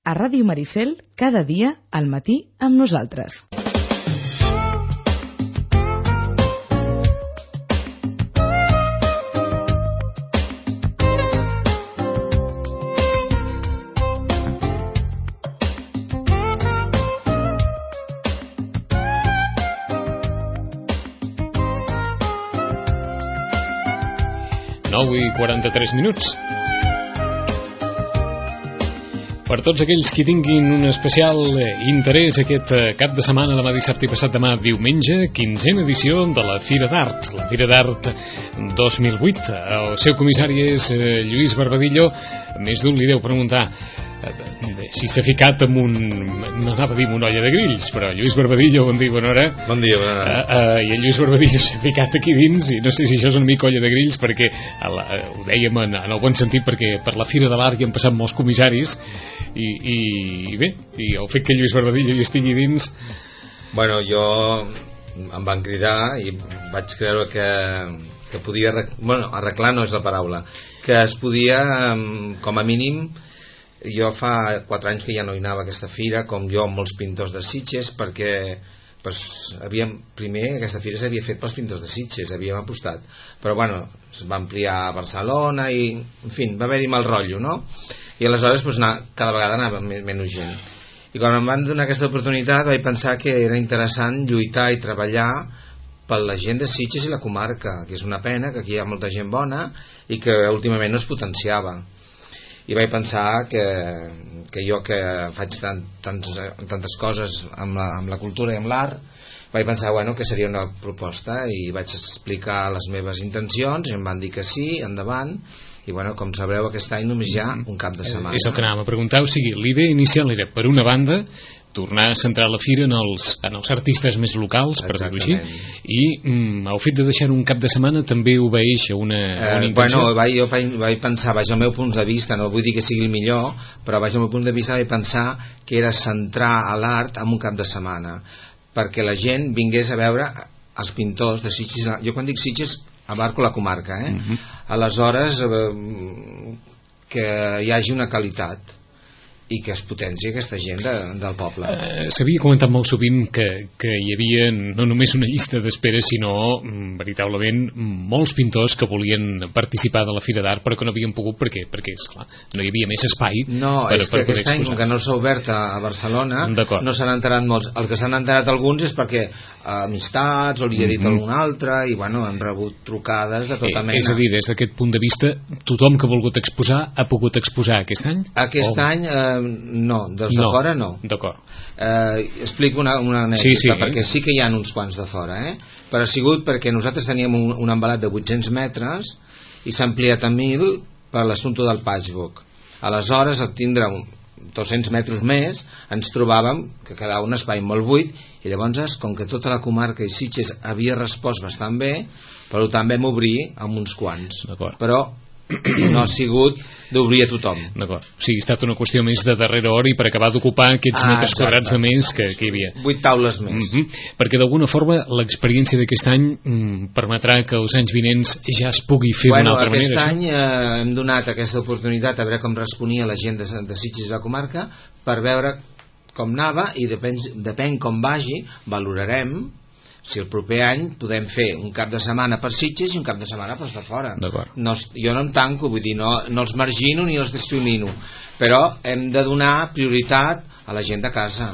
A Ràdio Maricel, cada dia al matí amb nosaltres. I 43 minuts. Per tots aquells que tinguin un especial interès aquest cap de setmana, demà dissabte i passat demà diumenge, 15a edició de la Fira d'Art, la Fira d'Art 2008. El seu comissari és Lluís Barbadillo. Més d'un li deu preguntar si s'ha ficat amb no anava a dir una olla de grills, però Lluís Barbadillo, bon dia, bona hora. Bon dia, bona hora. I el Lluís Barbadillo s'ha ficat aquí dins, i no sé si això és una mica olla de grills, perquè ho dèiem en el bon sentit, perquè per la Fira de l'Art hi han passat molts comissaris, i bé, i el fet que Lluís Barbadillo hi estigui dins... Bueno, jo em van cridar i vaig creure que podia... Bueno, arreglar no és la paraula. Que es podia, com a mínim... Jo fa 4 anys que ja no hi anava a aquesta fira, com jo amb molts pintors de Sitges, perquè primer aquesta fira s'havia fet pels pintors de Sitges, havíem apostat, però bueno, es va ampliar a Barcelona i, en fi, va haver-hi mal rotllo, no? I aleshores cada vegada anava menys gent. I quan em van donar aquesta oportunitat vaig pensar que era interessant lluitar i treballar per la gent de Sitges i la comarca, que és una pena, que aquí hi ha molta gent bona i que últimament no es potenciava. I vaig pensar que jo que faig tantes coses amb la cultura i amb l'art, vaig pensar que seria una proposta, i vaig explicar les meves intencions i em van dir que sí, endavant. I com sabreu, aquest any només hi ha un cap de setmana. És el que anàvem a preguntar. O sigui, l'idea inicial era, per una banda, tornar a centrar la fira en els artistes més locals, per dir-ho així, i el fet de deixar un cap de setmana també obeeix a una intenció. Jo vaig pensar, baix al meu punt de vista, no vull dir que sigui el millor, però baix al meu punt de vista vaig pensar que era centrar l'art en un cap de setmana, perquè la gent vingués a veure els pintors de Sitges. Jo quan dic Sitges abarco la comarca, aleshores que hi hagi una qualitat i que es potenci aquesta gent del poble. S'havia comentat molt sovint que hi havia no només una llista d'espera, sinó veritablement molts pintors que volien participar de la Fira d'Art però que no havien pogut perquè esclar, no hi havia més espai per és que aquest any, com que no s'ha obert a Barcelona, no s'han enterat molts. El que s'han enterat alguns és perquè amistats o li ha dit algun altre i han rebut trucades de tota mena. És a dir, des d'aquest punt de vista, tothom que ha volgut exposar ha pogut exposar aquest any? Aquest any no, dels de fora no. D'acord. Explico una anècdota, perquè sí que hi ha uns quants de fora, però ha sigut perquè nosaltres teníem un embalat de 800 metres i s'ha ampliat a 1.000 per l'assumpte del patchwork. Aleshores, al tindre 200 metres més, ens trobàvem que quedava un espai molt buit, i llavors, com que tota la comarca i Sitges havia respost bastant bé, però també vam obrir amb uns quants. Però no ha sigut d'obrir a tothom. D'acord. O sigui, ha estat una qüestió més de darrera hora i per acabar d'ocupar aquests metres quadrats de més que hi havia. 8 taules més. Perquè d'alguna forma l'experiència d'aquest any permetrà que els anys vinents ja es pugui fer d'una altra manera. Aquest any hem donat aquesta oportunitat a veure com responia la gent de Sitges i la comarca, per veure com anava, i depèn com vagi, valorarem si el proper any podem fer un cap de setmana per Sitges i un cap de setmana per de fora. Jo no em tanco, vull dir, no els margino ni els discrimino, però hem de donar prioritat a la gent de casa,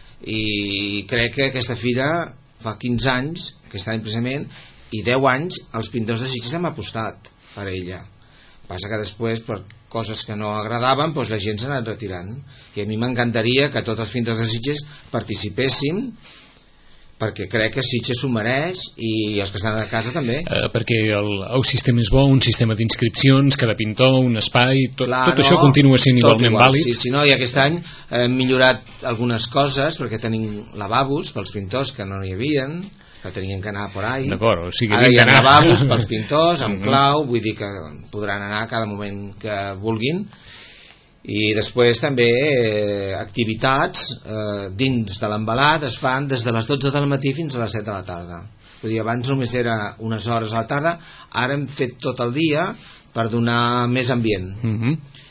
i crec que aquesta fira fa 15 anys, aquest any precisament, i 10 anys els pintors de Sitges hem apostat per ella. Passa que després, per coses que no agradaven, la gent s'ha anat retirant, i a mi m'encantaria que tots els pintors de Sitges participéssim, perquè crec que Sitges s'ho mereix, i els que estan a casa també, perquè el sistema és bo, un sistema d'inscripcions, cada pintor, un espai, tot això continua sent igualment vàlid. Sí, no, i aquest any hem millorat algunes coses, perquè tenim lavabos pels pintors que no n'hi havien, que tenien que anar por ahí. D'acord, o sigui, ara hi ha lavabos pels pintors amb clau, vull dir que podran anar a cada moment que vulguin. I després també activitats dins de l'embalat es fan des de les 12 del matí fins a les 7 de la tarda. Vull dir, abans només era unes hores a la tarda, ara hem fet tot el dia per donar més ambient.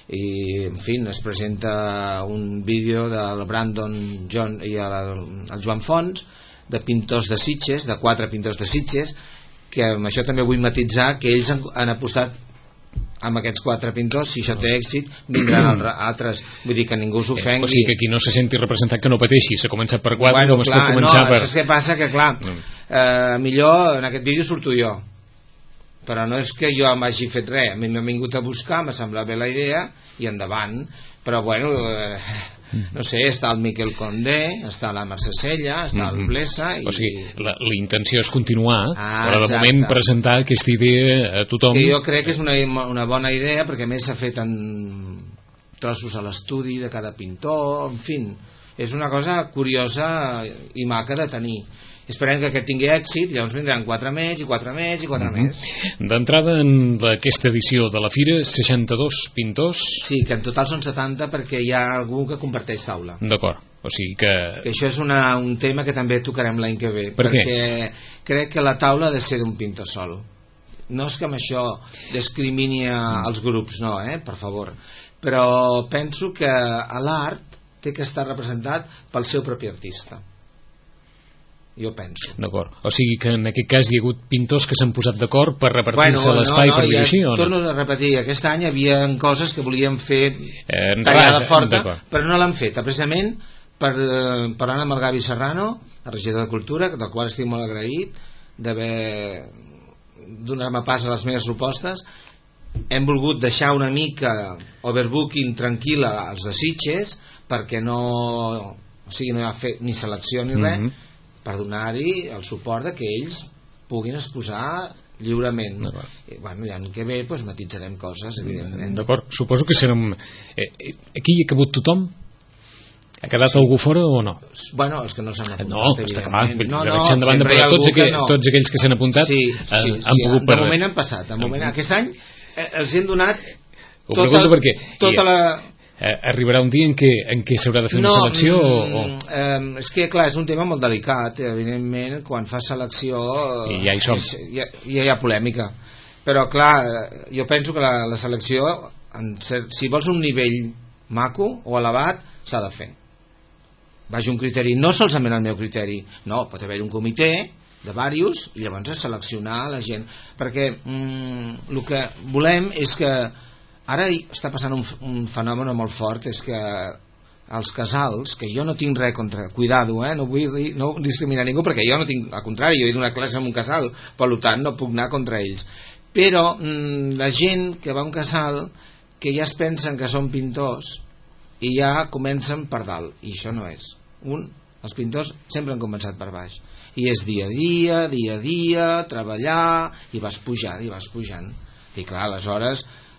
i en fi es presenta un vídeo del Brandon John i el Joan Fons, de pintors de Sitges, de 4 pintors de Sitges, que amb això també vull matitzar que ells han apostat amb aquests 4 pintors. Si això té èxit vindran altres, vull dir que ningú s'ofengui, o sigui que qui no se senti representat que no pateixi, s'ha començat per 4, com es pot començar per... Saps què passa? Que clar, millor en aquest vídeo surto jo, però no és que jo m'hagi fet res, a mi m'ha vingut a buscar, m'ha semblat bé la idea i endavant, però bueno, no sé, està el Miquel Condé, està la Mercè Sella, està el Blesa i... O sigui, la intenció és continuar, però de moment presentar aquesta idea a tothom. Que jo crec que és una bona idea, perquè a més s'ha fet en trossos a l'estudi de cada pintor, en fi, és una cosa curiosa i maca de tenir. Esperem que aquest tingui èxit, llavors vindran 4 més i 4 més i 4 més. D'entrada en aquesta edició de la Fira, 62 pintors. Sí, que en total són 70 perquè hi ha algú que comparteix taula. D'acord, o sigui que això és un tema que també tocarem l'any que ve. Per què? Perquè crec que la taula ha de ser d'un pintor sol. No és que amb això discrimini els grups, no, per favor. Però penso que l'art té que estar representat pel seu propi artista. Jo penso. D'acord. O sigui que en aquest cas hi ha hagut pintors que s'han posat d'acord per repartir-se l'espai, per dir així, o no? Torno a repetir, aquest any hi havia coses que volíem fer tallada forta, però no l'han fet, precisament parlant amb el Gavi Serrano, el regidor de Cultura, del qual estic molt agraït d'haver donat-me pas a les meves propostes. Hem volgut deixar una mica overbooking tranquil·la als de Sitges, perquè no hi ha fet ni selecció ni res, per donar-hi el suport de que ells puguin exposar lliurement. L'any que ve matitzarem coses, evidentment. D'acord, suposo que serem... Aquí hi ha cabut tothom? Ha quedat algú fora o no? Bueno, els que no s'han apuntat. No, està clar, deixant de banda, però tots aquells que s'han apuntat han pogut... De moment han passat. Aquest any els hem donat tota la... Arribarà un dia en què s'haurà de fer una selecció és que clar, és un tema molt delicat, evidentment quan fas selecció i ja hi som, ja hi ha polèmica, però clar, jo penso que la selecció si vols un nivell maco o elevat s'ha de fer vagi un criteri, no solament el meu criteri, no, pot haver un comitè de diversos i llavors seleccionar la gent, perquè el que volem és que ara està passant un fenomen molt fort, és que els casals, que jo no tinc res contra, cuidado, no vull no discriminar ningú, perquè jo no tinc, al contrari, jo he donat classe en un casal, per tant no puc anar contra ells, però la gent que va a un casal que ja es pensen que són pintors i ja comencen per dalt, i això no és. Els pintors sempre han començat per baix, i és dia a dia, treballar, i vas pujant, i clar, aleshores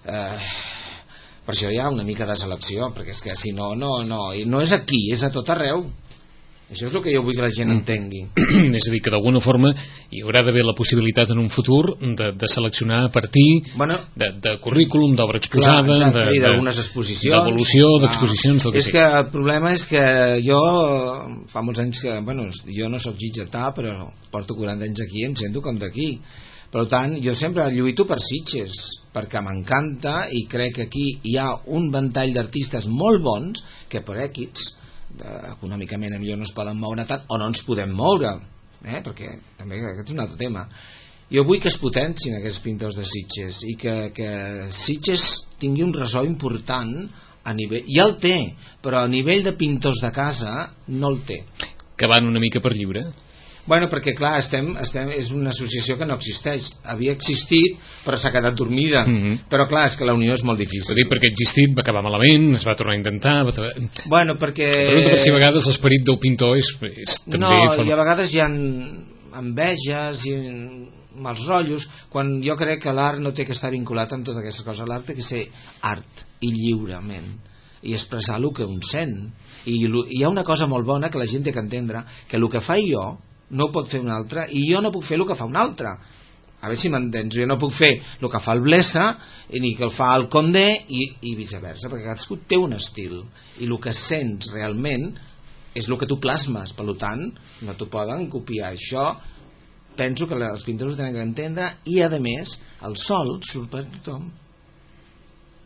per això hi ha una mica de selecció, perquè és que si no és aquí, és a tot arreu. Això és el que jo vull que la gent entengui. És a dir, que d'alguna forma hi haurà d'haver la possibilitat en un futur de seleccionar a partir de currículum, d'obra exposada, d'algunes exposicions, d'evolució, d'exposicions. És que el problema és que jo fa molts anys que jo no soc gitgetà, però porto 40 anys aquí i em sento com d'aquí. Per tant, jo sempre lluito per Sitges, perquè m'encanta i crec que aquí hi ha un ventall d'artistes molt bons que per èxits econòmicament millor no es poden moure tant o no ens podem moure, perquè també aquest és un altre tema. Jo vull que es potencin aquests pintors de Sitges i que Sitges tingui un ressò important a nivell, ja el té, però a nivell de pintors de casa no el té. Que van una mica per lliure? Perquè clar, és una associació que no existeix, havia existit però s'ha quedat dormida, però clar, és que la unió és molt difícil. Perquè ha existit, va acabar malament, es va tornar a intentar perquè... Pregunto per si a vegades l'esperit del pintor és també... No, i a vegades hi ha enveges i mals rotllos, quan jo crec que l'art no té que estar vinculat amb totes aquestes coses. L'art té que ser art i lliurement i expressar el que un sent, i hi ha una cosa molt bona que la gent té que entendre, que el que faig jo no ho pot fer un altre i jo no puc fer el que fa un altre. A veure si m'entens, jo no puc fer el que fa el Blesa ni que el fa el Condé i viceversa, perquè cadascú té un estil i el que sents realment és el que tu plasmes, per tant no t'ho poden copiar. Això penso que els pintors ho tenen que entendre, i a més el sol surt per tothom.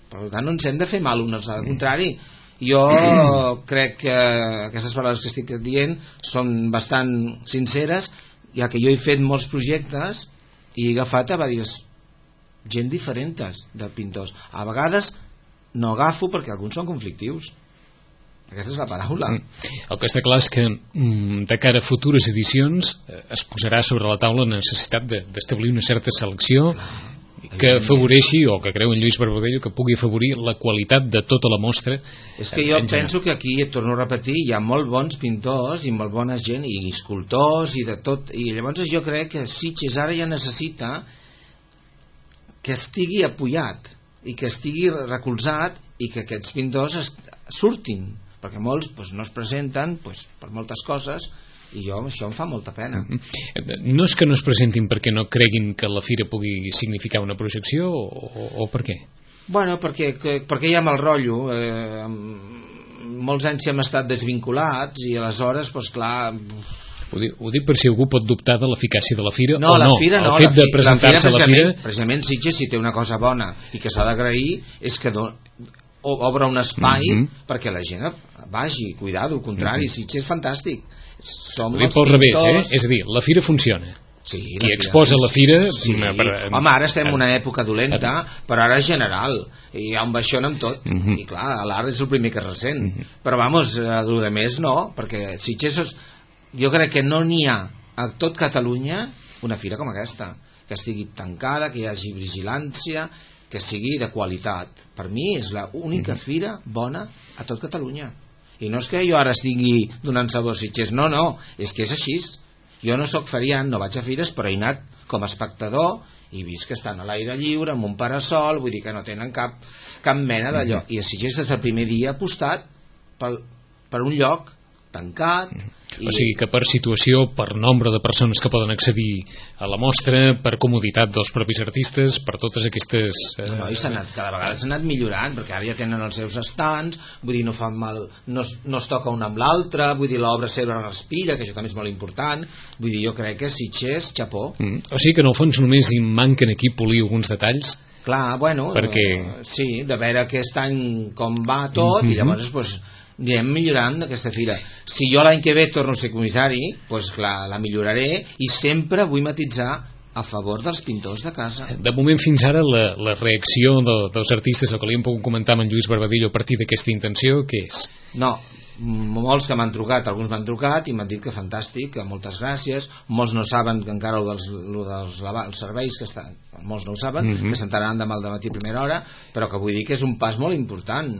Per tant, no ens hem de fer mal uns al contrari. Jo crec que aquestes paraules que estic dient són bastant sinceres, ja que jo he fet molts projectes i he agafat a diverses gent diferents de pintors. A vegades no agafo perquè alguns són conflictius. Aquesta és la paraula. El que està clar és que de cara a futures edicions es posarà sobre la taula la necessitat d'establir una certa selecció que afavoreixi, o que creu en Lluís Barbadello, que pugui afavorir la qualitat de tota la mostra. És que jo penso que aquí, torno a repetir, hi ha molt bons pintors i molt bona gent i escultors i de tot, i llavors jo crec que Sitges ara ja necessita que estigui apoyat i que estigui recolzat i que aquests pintors surtin, perquè molts no es presenten per moltes coses, i jo això em fa molta pena. No és que no es presentin perquè no creguin que la fira pugui significar una projecció, o per què? Bueno, perquè hi ha mal rotllo, molts anys hem estat desvinculats i aleshores, clar... Ho dic per si algú pot dubtar de l'eficàcia de la fira no, o no. Fira, el fet de presentar-se a la fira... Precisament Sitges, si té una cosa bona i que s'ha d'agrair, és que obre un espai perquè la gent vagi, cuidado, al contrari, Sitges és fantàstic. Ho dic pel revés, és a dir, la fira funciona. Sí, qui exposa la fira... Sí. Home, ara estem en una època dolenta, però ara és general, i hi ha un baixón amb tot, i clar, l'art és el primer que ressent, però vamos, el de més no, perquè Sitges jo crec que no n'hi ha a tot Catalunya una fira com aquesta, que estigui tancada, que hi hagi vigilància, que sigui de qualitat. Per mi és l'única fira bona a tot Catalunya, i no és que jo ara estigui donant sabor a Sitges, no, és que és així. Jo no sóc feriant, no vaig a fires, però he anat com a espectador i vist que estan a l'aire lliure amb un parasol, vull dir que no tenen cap mena d'allò, i a Sitges des del primer dia ha apostat per un lloc tancat. O sigui que per situació, per nombre de persones que poden accedir a la mostra, per comoditat dels propis artistes, per totes aquestes... i cada vegada s'ha anat millorant, perquè ara ja tenen els seus estants, vull dir, no fan mal, no es toca un amb l'altre, vull dir, l'obra seva respira, que això també és molt important, vull dir, jo crec que Sitges, xapó. O sigui que en el fons només hi manquen aquí polir alguns detalls. Clar, bueno, perquè... sí, de veure aquest any com va tot, i llavors anirem millorant aquesta fira. Si jo l'any que ve torno a ser comissari, clar, la milloraré, i sempre vull matitzar a favor dels pintors de casa. De moment fins ara la reacció dels artistes, el que li hem pogut comentar amb en Lluís Barbadillo a partir d'aquesta intenció, què és? No, molts que m'han trucat, alguns m'han trucat i m'han dit que fantàstic, que moltes gràcies, molts no saben que encara els serveis que estan, molts no ho saben, que s'enteraran demà al dematí a primera hora, però que vull dir que és un pas molt important,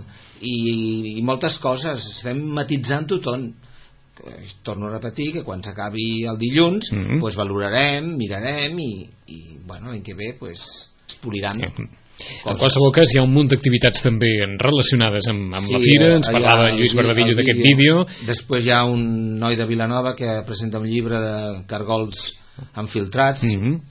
i moltes coses, estem matitzant tothom. Torno a repetir que quan s'acabi el dilluns valorarem, mirarem i l'any que ve es poliran. En qualsevol cas hi ha un munt d'activitats també relacionades amb la fira. Ens parlava Lluís Barbadillo d'aquest vídeo. Després hi ha un noi de Vilanova que presenta un llibre de cargols infiltrats,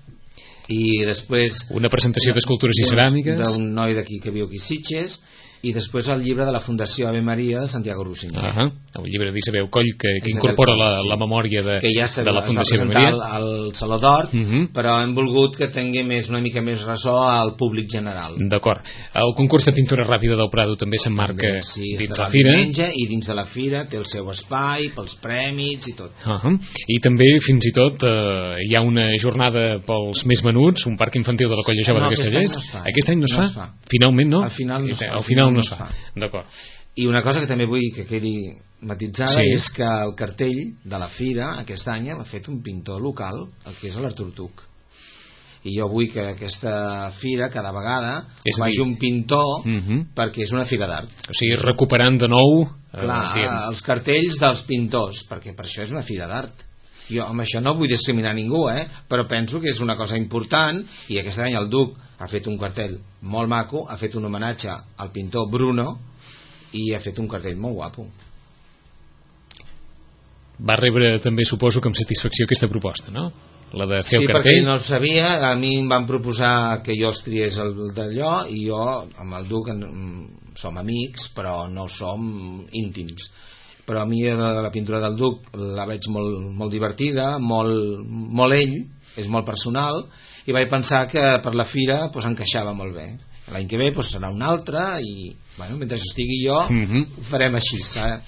i després una presentació d'escultures i ceràmiques d'un noi d'aquí que viu aquí a Sitges, i després el llibre de la Fundació Ave Maria de Santiago Rossinyol, el llibre d'Isabel Coll que incorpora la memòria de la Fundació Ave Maria, al Saló d'Or, però hem volgut que tingui una mica més ressò al públic general. D'acord. El concurs de pintura ràpida del Prado també s'emmarca dins la fira, i dins de la fira té el seu espai pels prèmits i tot. I també fins i tot hi ha una jornada pels més menuts, un parc infantil de la Colla Jove de Castellers. Aquest any no es fa? Finalment no? Al final no es fa. D'acord. I una cosa que també vull que quedi matitzada és que el cartell de la fira aquest any l'ha fet un pintor local, el que és l'Artur Tuc, i jo vull que aquesta fira cada vegada vagi un pintor, perquè és una fira d'art, o sigui, recuperant de nou els cartells dels pintors, perquè per això és una fira d'art. Jo amb això no vull discriminar ningú, però penso que és una cosa important, i aquest any el Duc ha fet un cartell molt maco, ha fet un homenatge al pintor Bruno i ha fet un cartell molt guapo. Va rebre també, suposo que amb satisfacció, aquesta proposta, no? La de fer el cartell. Sí, perquè no ho sabia, a mi em van proposar que jo escriés d'allò, i jo amb el Duc som amics, però no som íntims. Però a mi la pintura del Duc la veig molt divertida, molt ell, és molt personal, i vaig pensar que per la fira encaixava molt bé. l'any que ve doncs serà un altre i bueno, mentre estigui jo ho farem així,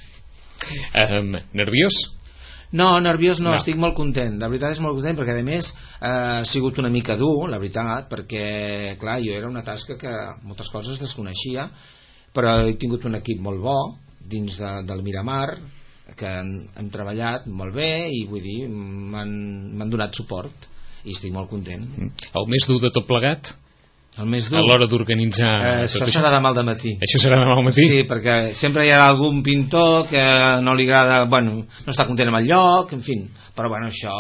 nerviós? No, nerviós no, estic molt content, la veritat és molt content perquè a més ha sigut una mica dur, la veritat, perquè clar, jo era una tasca que moltes coses desconeixia, però he tingut un equip molt bo dins del Miramar, que hem treballat molt bé i vull dir, m'han donat suport i estic molt content. El més dur de tot plegat? El més dur? A l'hora d'organitzar això serà demà al matí. Això serà demà al matí? Sí, perquè sempre hi ha algun pintor que no li agrada, bueno, no està content amb el lloc, en fi, però bueno, això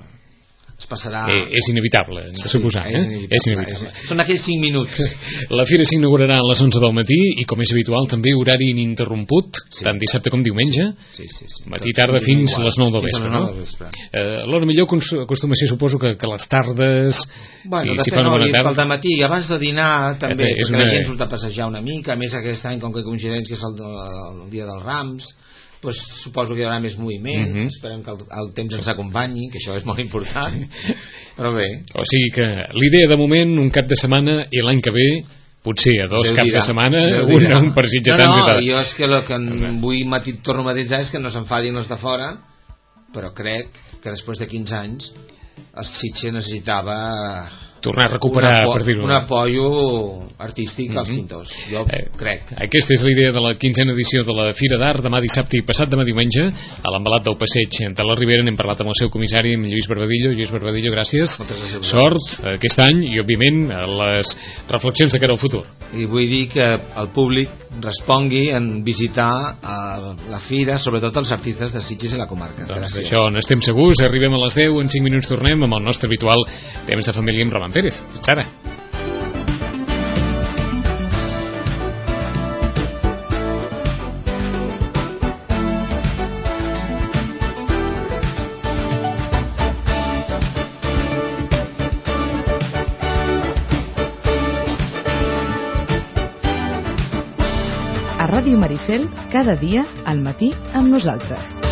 es passarà... És inevitable, hem de suposar. És inevitable. Són aquells 5 minuts. La fira s'inaugurarà a les 11 del matí i, com és habitual, també horari ininterromput, tant dissabte com diumenge, matí i tarda fins a les 9 del vespre, no? L'hora millor acostuma a ser, suposo, que les tardes, si fa una bona tarda... Pel dematí, abans de dinar, també, perquè la gent surt a passejar una mica, a més aquest any, com que coincideix que és el dia dels Rams, pues, suposo que hi haurà més moviment, esperem que el temps ens acompanyi, que això és molt important, però bé. O sigui que l'idea de moment, un cap de setmana, i l'any que ve potser a 2 caps de setmana un per Sitgetans i tal. Jo és que el que torno a matisar és que no s'enfadin els de fora, però crec que després de 15 anys el Sitges necessitava tornar a recuperar, per dir-ho, un apoyo artístic als pintors, jo crec. Aquesta és la idea de la 15a edició de la Fira d'Art, demà dissabte i passat demà diumenge a l'embalat del passeig de la Ribera. N'hem parlat amb el seu comissari, amb Lluís Barbadillo. Lluís Barbadillo, gràcies, sort aquest any i òbviament les reflexions de cara al futur. I vull dir que el públic respongui en visitar la fira, sobretot els artistes de Sitges i la comarca. Doncs d'això n'estem segurs. Arribem a les 10, en 5 minuts tornem amb el nostre habitual temps de família amb Roman Pérez. Fins ara. A Ràdio Maricel, cada dia al matí amb nosaltres.